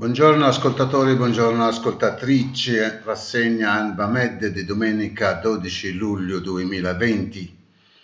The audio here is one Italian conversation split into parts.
Buongiorno ascoltatori, buongiorno ascoltatrici, rassegna Anba Med di domenica 12 luglio 2020.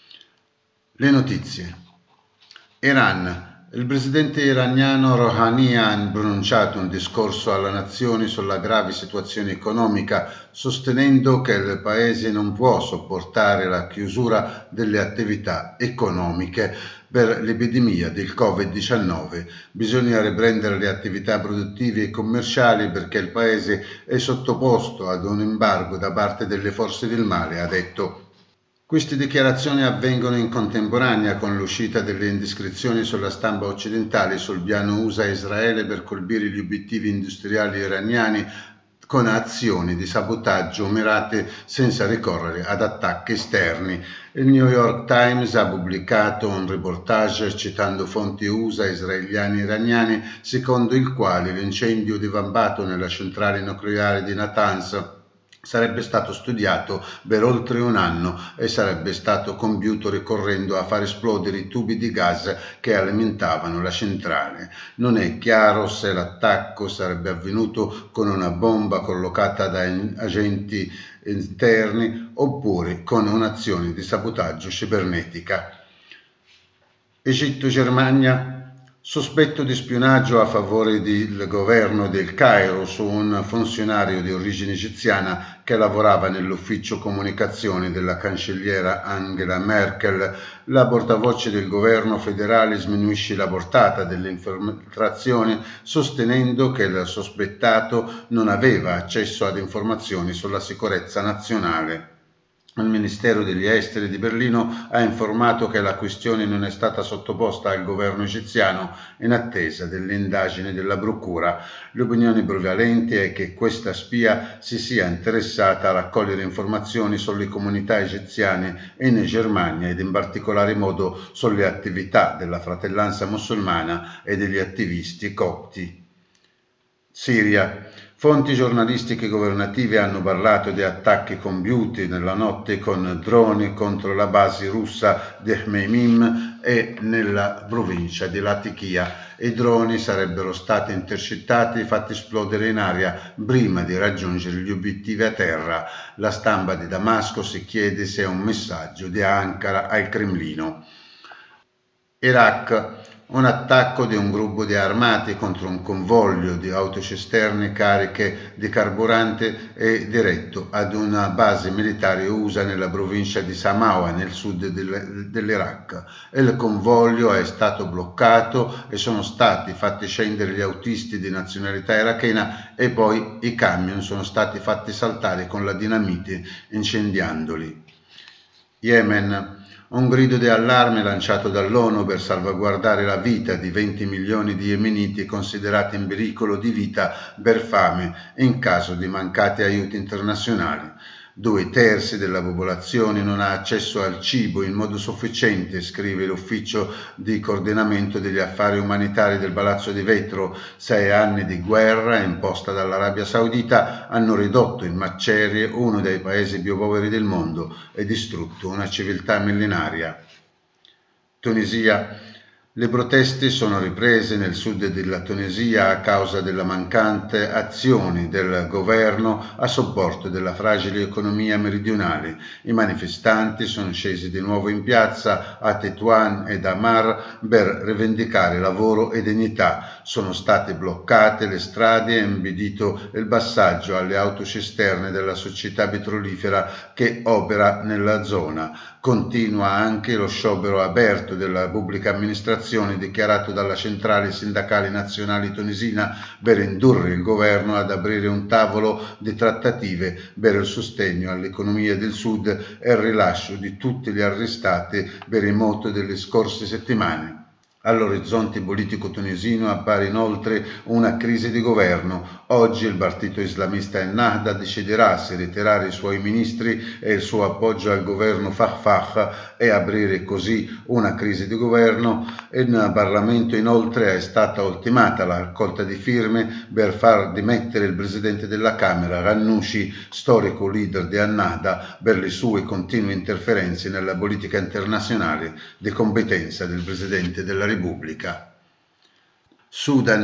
Le notizie. Iran. Il presidente iraniano Rouhani ha pronunciato un discorso alla nazione sulla grave situazione economica, sostenendo che il paese non può sopportare la chiusura delle attività economiche per l'epidemia del Covid-19. Bisogna riprendere le attività produttive e commerciali perché il paese è sottoposto ad un embargo da parte delle forze del male, ha detto. Queste dichiarazioni avvengono in contemporanea con l'uscita delle indiscrezioni sulla stampa occidentale sul piano USA-Israele per colpire gli obiettivi industriali iraniani con azioni di sabotaggio mirate senza ricorrere ad attacchi esterni. Il New York Times ha pubblicato un reportage citando fonti USA israeliane e iraniane secondo il quale l'incendio divampato nella centrale nucleare di Natanz sarebbe stato studiato per oltre un anno e sarebbe stato compiuto ricorrendo a far esplodere i tubi di gas che alimentavano la centrale. Non è chiaro se l'attacco sarebbe avvenuto con una bomba collocata da agenti interni oppure con un'azione di sabotaggio cibernetica. Egitto-Germania. Sospetto di spionaggio a favore del governo del Cairo su un funzionario di origine egiziana che lavorava nell'ufficio comunicazione della cancelliera Angela Merkel. La portavoce del governo federale sminuisce la portata delle infiltrazioni, sostenendo che il sospettato non aveva accesso ad informazioni sulla sicurezza nazionale. Il Ministero degli Esteri di Berlino ha informato che la questione non è stata sottoposta al governo egiziano in attesa delle indagini della procura. L'opinione prevalente è che questa spia si sia interessata a raccogliere informazioni sulle comunità egiziane in Germania ed in particolare modo sulle attività della fratellanza musulmana e degli attivisti copti. Siria. Fonti giornalistiche governative hanno parlato di attacchi compiuti nella notte con droni contro la base russa di Khmeimim e nella provincia di Latakia. I droni sarebbero stati intercettati e fatti esplodere in aria prima di raggiungere gli obiettivi a terra. La stampa di Damasco si chiede se è un messaggio di Ankara al Cremlino. Iraq. Un attacco di un gruppo di armati contro un convoglio di autocisterne cariche di carburante è diretto ad una base militare USA nella provincia di Samawa, nel sud dell'Iraq. Il convoglio è stato bloccato e sono stati fatti scendere gli autisti di nazionalità irachena e poi i camion sono stati fatti saltare con la dinamite incendiandoli. Yemen. Un grido di allarme lanciato dall'ONU per salvaguardare la vita di 20 milioni di yemeniti considerati in pericolo di vita per fame in caso di mancati aiuti internazionali. 2/3 della popolazione non ha accesso al cibo in modo sufficiente, scrive l'ufficio di coordinamento degli affari umanitari del Palazzo di Vetro. 6 anni di guerra imposta dall'Arabia Saudita hanno ridotto in macerie uno dei paesi più poveri del mondo e distrutto una civiltà millenaria. Tunisia. Le proteste sono riprese nel sud della Tunisia a causa della mancante azione del governo a supporto della fragile economia meridionale. I manifestanti sono scesi di nuovo in piazza a Tétouan ed Amar per rivendicare lavoro e dignità. Sono state bloccate le strade e impedito il passaggio alle autocisterne della società petrolifera che opera nella zona. Continua anche lo sciopero aperto della pubblica amministrazione dichiarato dalla centrale sindacale nazionale tunisina per indurre il governo ad aprire un tavolo di trattative per il sostegno all'economia del sud e il rilascio di tutti gli arrestati per i moti delle scorse settimane. All'orizzonte politico tunisino appare inoltre una crisi di governo. Oggi il partito islamista Ennahda deciderà se ritirare i suoi ministri e il suo appoggio al governo Fakhfakh e aprire così una crisi di governo. In Parlamento inoltre è stata ultimata la raccolta di firme per far dimettere il presidente della Camera, Ghannouchi, storico leader di Ennahda, per le sue continue interferenze nella politica internazionale di competenza del presidente della Repubblica. Sudan.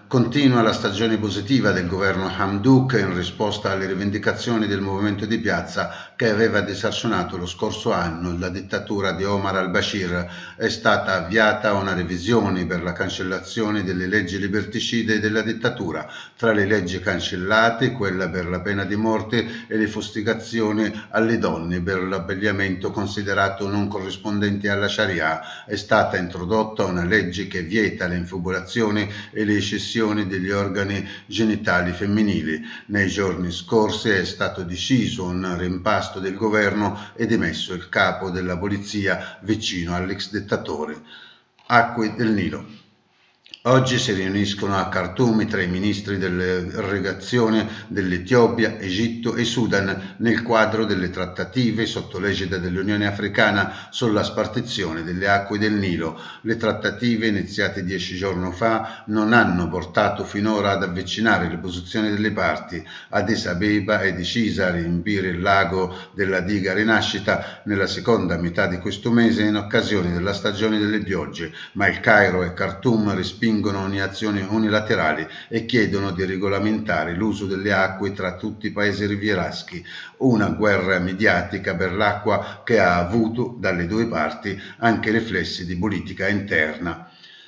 Continua la stagione positiva del governo Hamdok in risposta alle rivendicazioni del movimento di piazza che aveva disarcionato lo scorso anno la dittatura di Omar al-Bashir. È stata avviata una revisione per la cancellazione delle leggi liberticide della dittatura. Tra le leggi cancellate quella per la pena di morte e le fustigazioni alle donne per l'abbigliamento considerato non corrispondente alla Sharia. È stata introdotta una legge che vieta le infibulazioni e le escissioni degli organi genitali femminili. Nei giorni scorsi è stato deciso un rimpasto del governo e dimesso il capo della polizia vicino all'ex dittatore. Acque del Nilo. Oggi si riuniscono a Khartoum i 3 ministri dell'irrigazione dell'Etiopia, Egitto e Sudan nel quadro delle trattative sotto l'egida dell'Unione Africana sulla spartizione delle acque del Nilo. Le trattative iniziate 10 giorni fa non hanno portato finora ad avvicinare le posizioni delle parti. Addis Abeba è decisa a riempire il lago della diga Rinascita nella seconda metà di questo mese in occasione della stagione delle piogge, ma il Cairo e Khartoum respingono ogni azione unilaterali e chiedono di regolamentare l'uso delle acque tra tutti i paesi rivieraschi, una guerra mediatica per l'acqua che ha avuto dalle 2 parti anche riflessi di politica interna.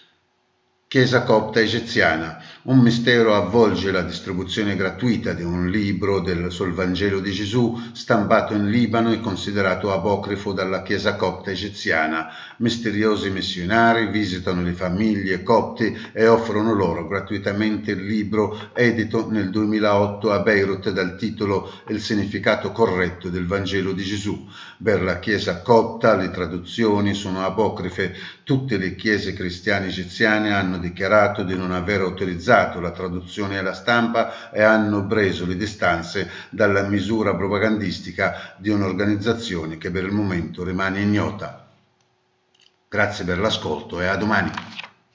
Chiesa copta egiziana. Un mistero avvolge la distribuzione gratuita di un libro sul Vangelo di Gesù stampato in Libano e considerato apocrifo dalla Chiesa copta egiziana. Misteriosi missionari visitano le famiglie copte e offrono loro gratuitamente il libro edito nel 2008 a Beirut dal titolo Il significato corretto del Vangelo di Gesù. Per la Chiesa copta le traduzioni sono apocrife. Tutte le chiese cristiane egiziane hanno dichiarato di non aver autorizzato la traduzione alla stampa e hanno preso le distanze dalla misura propagandistica di un'organizzazione che per il momento rimane ignota. Grazie per l'ascolto e a domani.